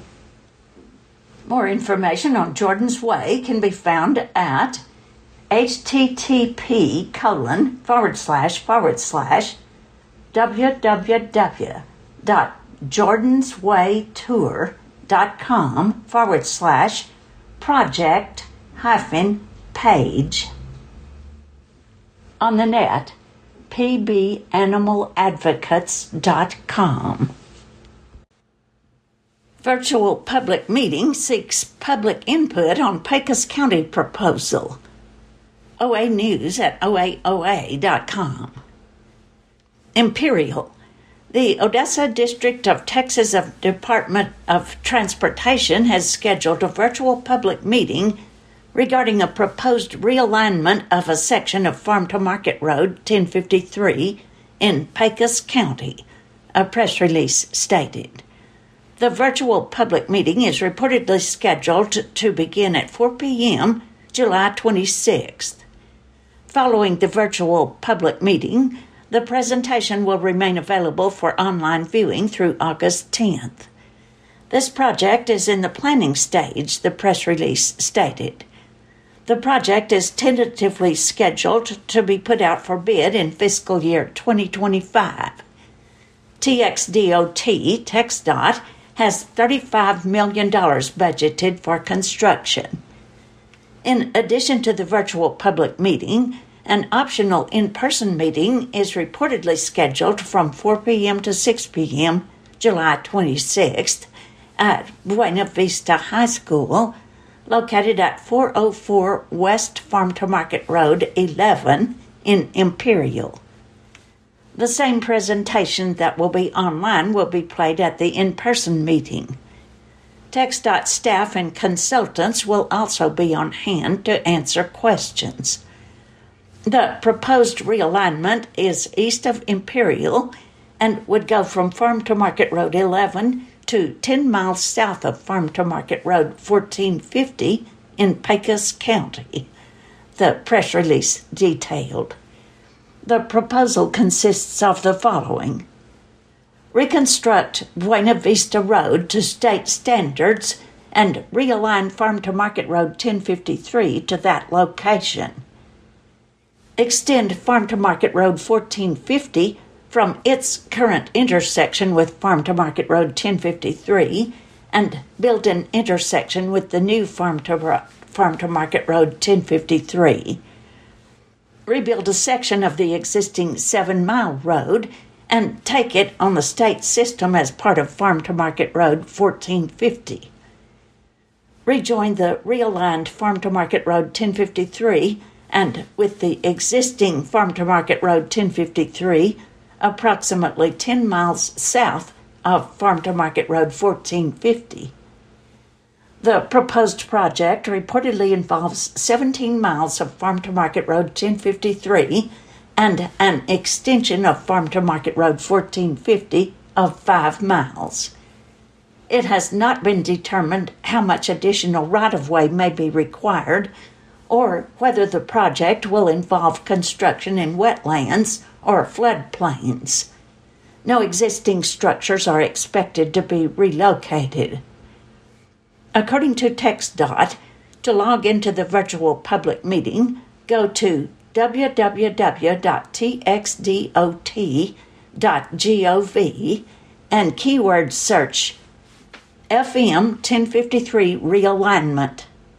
More information on Jordan's Way can be found at http colon forward slash forward slash www.jordanswaytour.com forward slash project hyphen page. On the net, p b animal advocates dot com. Virtual public meeting seeks public input on Pecos County proposal. O A News at O A O A dot com. Imperial. The Odessa District of Texas of Department of Transportation has scheduled a virtual public meeting regarding a proposed realignment of a section of Farm to Market Road ten fifty-three in Pecos County, a press release stated. The virtual public meeting is reportedly scheduled to begin at four p.m. July twenty-sixth. Following the virtual public meeting, the presentation will remain available for online viewing through August tenth. This project is in the planning stage, the press release stated. The project is tentatively scheduled to be put out for bid in fiscal year twenty twenty-five. T X D O T, TxDOT, has thirty-five million dollars budgeted for construction. In addition to the virtual public meeting, an optional in-person meeting is reportedly scheduled from four p.m. to six p.m. July twenty-sixth at Buena Vista High School, located at four oh four West Farm to Market Road eleven in Imperial. The same presentation that will be online will be played at the in-person meeting. TxDOT staff and consultants will also be on hand to answer questions. The proposed realignment is east of Imperial and would go from Farm to Market Road eleven to ten miles south of Farm to Market Road fourteen fifty in Pecos County, the press release detailed. The proposal consists of the following: reconstruct Buena Vista Road to state standards and realign Farm to Market Road ten fifty-three to that location. Extend Farm to Market Road fourteen fifty from its current intersection with Farm to Market Road ten fifty-three and build an intersection with the new Farm to, Farm to Market Road ten fifty-three. Rebuild a section of the existing seven-mile road and take it on the state system as part of Farm to Market Road fourteen fifty. Rejoin the realigned Farm to Market Road ten fifty-three and with the existing Farm to Market Road ten fifty-three approximately ten miles south of Farm to Market Road fourteen fifty. The proposed project reportedly involves seventeen miles of Farm to Market Road ten fifty-three and an extension of Farm to Market Road fourteen fifty of five miles. It has not been determined how much additional right-of-way may be required or whether the project will involve construction in wetlands or floodplains. No existing structures are expected to be relocated. According to TxDOT, to log into the virtual public meeting, go to w w w dot t x dot dot gov and keyword search F M ten fifty-three realignment.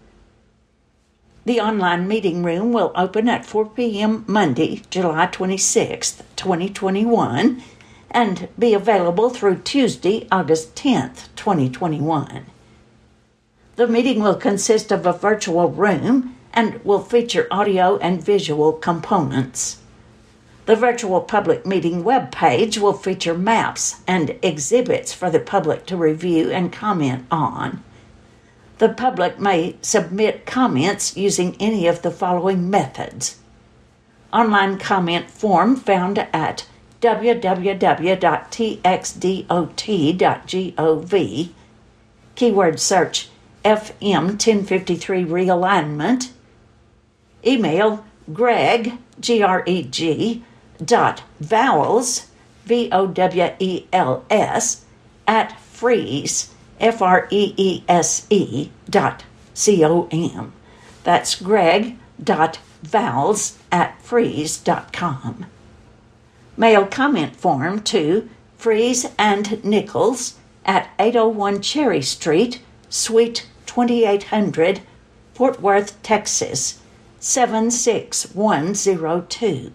The online meeting room will open at four p.m. Monday, July twenty-sixth, twenty twenty-one, and be available through Tuesday, August tenth, twenty twenty-one. The meeting will consist of a virtual room and will feature audio and visual components. The virtual public meeting webpage will feature maps and exhibits for the public to review and comment on. The public may submit comments using any of the following methods. Online comment form found at w w w dot t x dot dot gov. Keyword search F M ten fifty-three realignment. Email Greg, G R E G, dot vowels, V O W E L S, at freeze, F R E E S E, dot C O M. That's Greg dot vowels at freeze dot com. Mail comment form to Freeze and Nichols at eight oh one Cherry Street, Suite twenty-eight hundred, Fort Worth, Texas, seven six one zero two.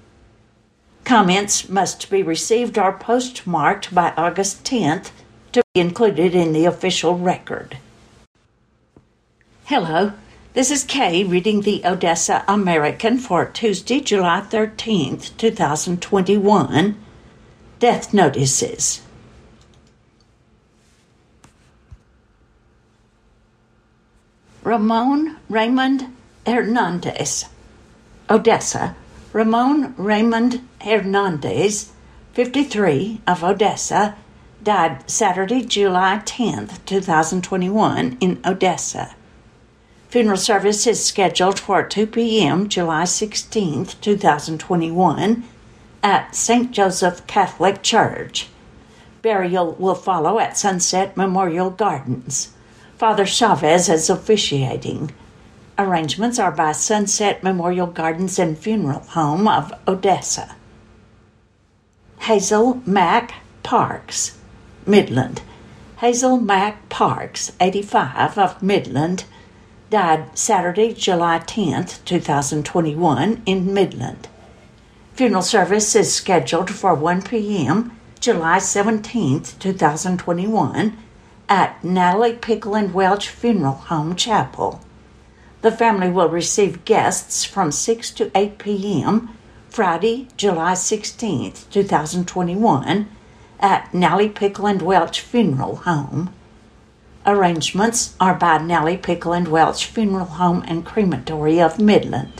Comments must be received or postmarked by August tenth to be included in the official record. Hello, this is Kay reading the Odessa American for Tuesday, July thirteenth, twenty twenty-one. Death notices. Ramon Raymond Hernandez, Odessa. Ramon Raymond Hernandez, fifty-three, of Odessa, died Saturday, July tenth, twenty twenty-one, in Odessa. Funeral service is scheduled for two p.m. July sixteenth, twenty twenty-one, at Saint Joseph Catholic Church. Burial will follow at Sunset Memorial Gardens. Father Chavez is officiating. Arrangements are by Sunset Memorial Gardens and Funeral Home of Odessa. Hazel Mack Parks, Midland. Hazel Mack Parks, eighty-five, of Midland, died Saturday, July tenth, twenty twenty-one, in Midland. Funeral service is scheduled for one p.m. July seventeenth, twenty twenty-one, at Natalie Pickle and Welch Funeral Home Chapel. The family will receive guests from six to eight p.m. Friday, July sixteenth, twenty twenty-one, at Nally Pickle and Welch Funeral Home. Arrangements are by Nally Pickle and Welch Funeral Home and Crematory of Midland.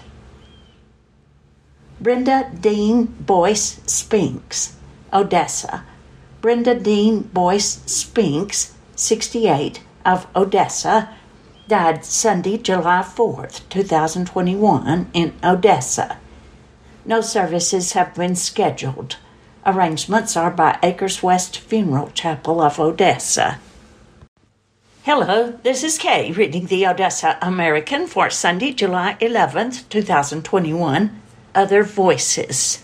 Brenda Dean Boyce Spinks, Odessa. Brenda Dean Boyce Spinks, sixty-eight, of Odessa, died Sunday, July fourth, twenty twenty-one, in Odessa. No services have been scheduled. Arrangements are by Acres West Funeral Chapel of Odessa. Hello, this is Kay reading the Odessa American for Sunday, July eleventh, twenty twenty-one. Other Voices.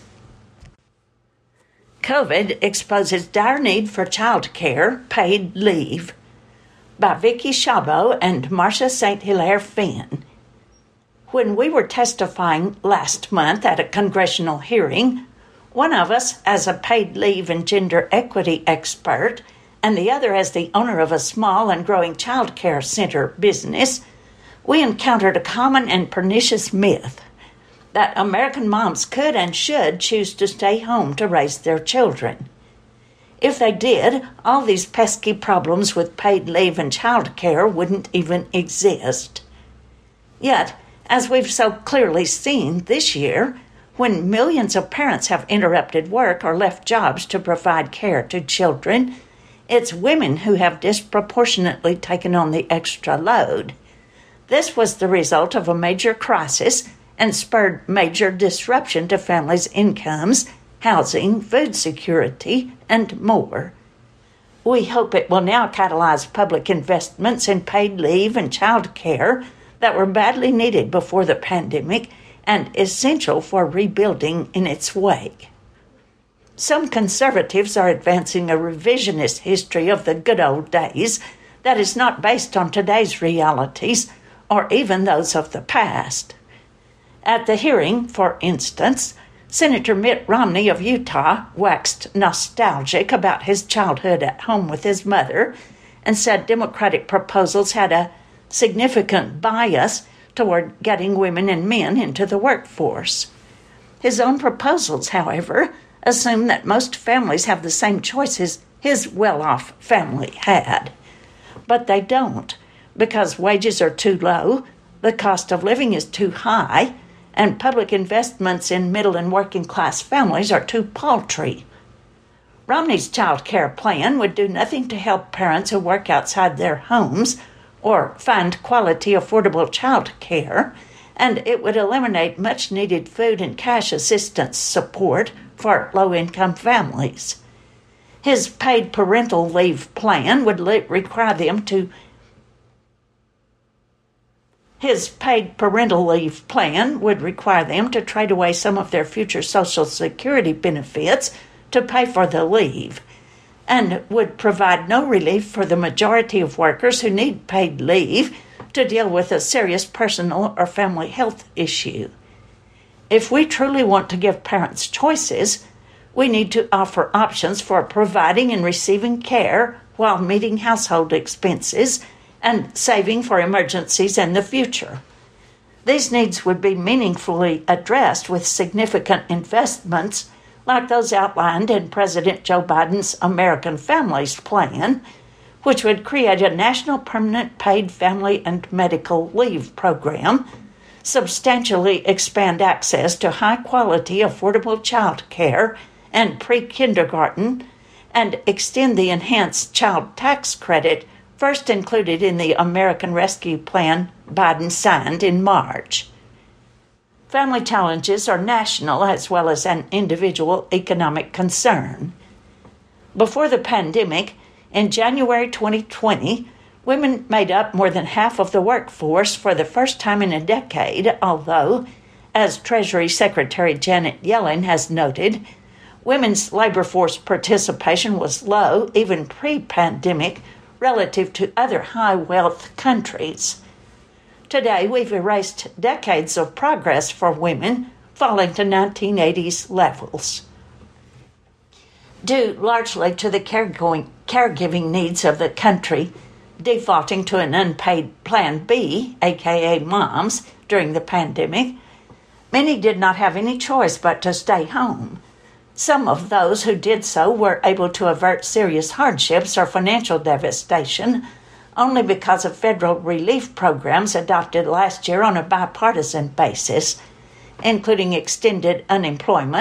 COVID exposes dire need for child care, paid leave. By Vicky Chabot and Marcia Saint Hilaire Finn. When we were testifying last month at a congressional hearing, one of us as a paid leave and gender equity expert, and the other as the owner of a small and growing child care center business, we encountered a common and pernicious myth that American moms could and should choose to stay home to raise their children. If they did, all these pesky problems with paid leave and child care wouldn't even exist. Yet, as we've so clearly seen this year, when millions of parents have interrupted work or left jobs to provide care to children, it's women who have disproportionately taken on the extra load. This was the result of a major crisis and spurred major disruption to families' incomes, housing, food security, and more. We hope it will now catalyze public investments in paid leave and child care that were badly needed before the pandemic and essential for rebuilding in its wake. Some conservatives are advancing a revisionist history of the good old days that is not based on today's realities or even those of the past. At the hearing, for instance, Senator Mitt Romney of Utah waxed nostalgic about his childhood at home with his mother and said Democratic proposals had a significant bias toward getting women and men into the workforce. His own proposals, however, assume that most families have the same choices his well-off family had. But they don't, because wages are too low, the cost of living is too high, and public investments in middle and working class families are too paltry. Romney's child care plan would do nothing to help parents who work outside their homes or find quality, affordable child care, and it would eliminate much-needed food and cash assistance support for low-income families. His paid parental leave plan would le- require them to His paid parental leave plan would require them to trade away some of their future Social Security benefits to pay for the leave, and would provide no relief for the majority of workers who need paid leave to deal with a serious personal or family health issue. If we truly want to give parents choices, we need to offer options for providing and receiving care while meeting household expenses and saving for emergencies in the future. These needs would be meaningfully addressed with significant investments like those outlined in President Joe Biden's American Families Plan, which would create a national permanent paid family and medical leave program, substantially expand access to high-quality, affordable child care and pre-kindergarten, and extend the enhanced child tax credit first included in the American Rescue Plan Biden signed in March. Family challenges are national as well as an individual economic concern. Before the pandemic, in January twenty twenty, women made up more than half of the workforce for the first time in a decade, although, as Treasury Secretary Janet Yellen has noted, women's labor force participation was low even pre-pandemic relative to other high-wealth countries. Today, we've erased decades of progress for women, falling to nineteen eighties levels. Due largely to the caregiving, caregiving needs of the country, defaulting to an unpaid Plan B, aka moms, during the pandemic, many did not have any choice but to stay home. Some of those who did so were able to avert serious hardships or financial devastation only because of federal relief programs adopted last year on a bipartisan basis, including extended unemployment,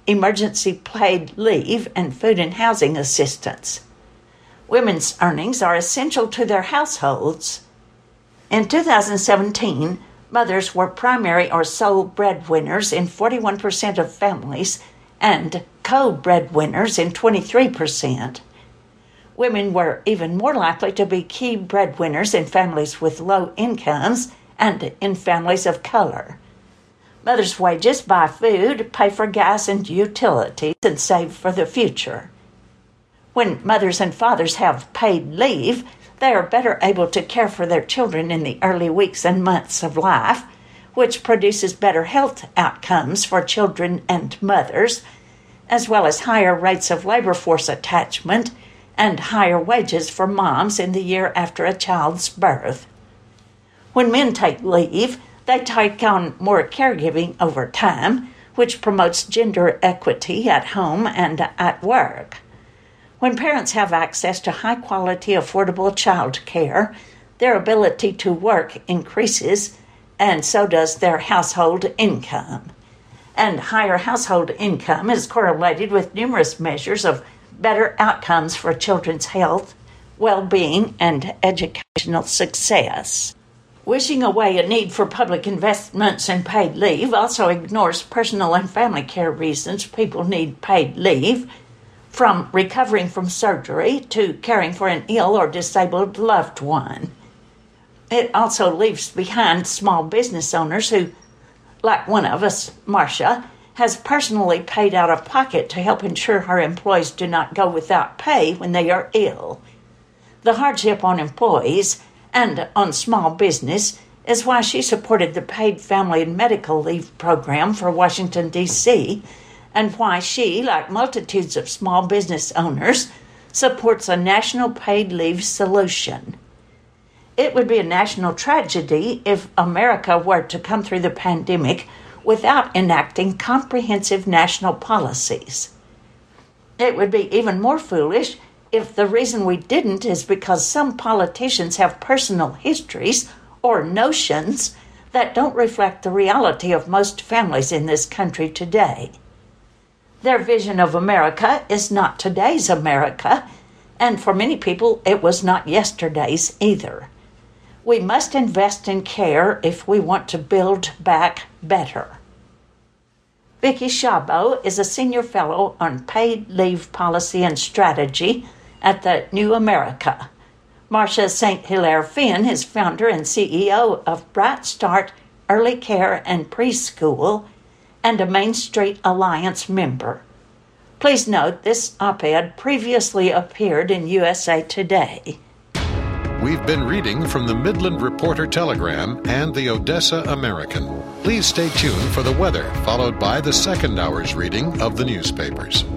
emergency paid leave, and food and housing assistance. Women's earnings are essential to their households. In two thousand seventeen, mothers were primary or sole breadwinners in forty-one percent of families and co-breadwinners in twenty-three percent. Women were even more likely to be key breadwinners in families with low incomes and in families of color. Mothers' wages buy food, pay for gas and utilities, and save for the future. When mothers and fathers have paid leave, they are better able to care for their children in the early weeks and months of life, which produces better health outcomes for children and mothers, as well as higher rates of labor force attachment and higher wages for moms in the year after a child's birth. When men take leave, they take on more caregiving over time, which promotes gender equity at home and at work. When parents have access to high-quality, affordable child care, their ability to work increases, and so does their household income. And higher household income is correlated with numerous measures of better outcomes for children's health, well-being, and educational success. Wishing away a need for public investments in paid leave also ignores personal and family care reasons people need paid leave, from recovering from surgery to caring for an ill or disabled loved one. It also leaves behind small business owners who, like one of us, Marcia, has personally paid out of pocket to help ensure her employees do not go without pay when they are ill. The hardship on employees and on small business is why she supported the paid family and medical leave program for Washington, D C, and why she, like multitudes of small business owners, supports a national paid leave solution. It would be a national tragedy if America were to come through the pandemic without enacting comprehensive national policies. It would be even more foolish if the reason we didn't is because some politicians have personal histories or notions that don't reflect the reality of most families in this country today. Their vision of America is not today's America, and for many people, it was not yesterday's either. We must invest in care if we want to build back better. Vicki Szabo is a senior fellow on paid leave policy and strategy at the New America. Marcia Saint Hilaire Finn is founder and C E O of Bright Start Early Care and Preschool and a Main Street Alliance member. Please note this op-ed previously appeared in U S A Today. We've been reading from the Midland Reporter Telegram and the Odessa American. Please stay tuned for the weather, followed by the second hour's reading of the newspapers.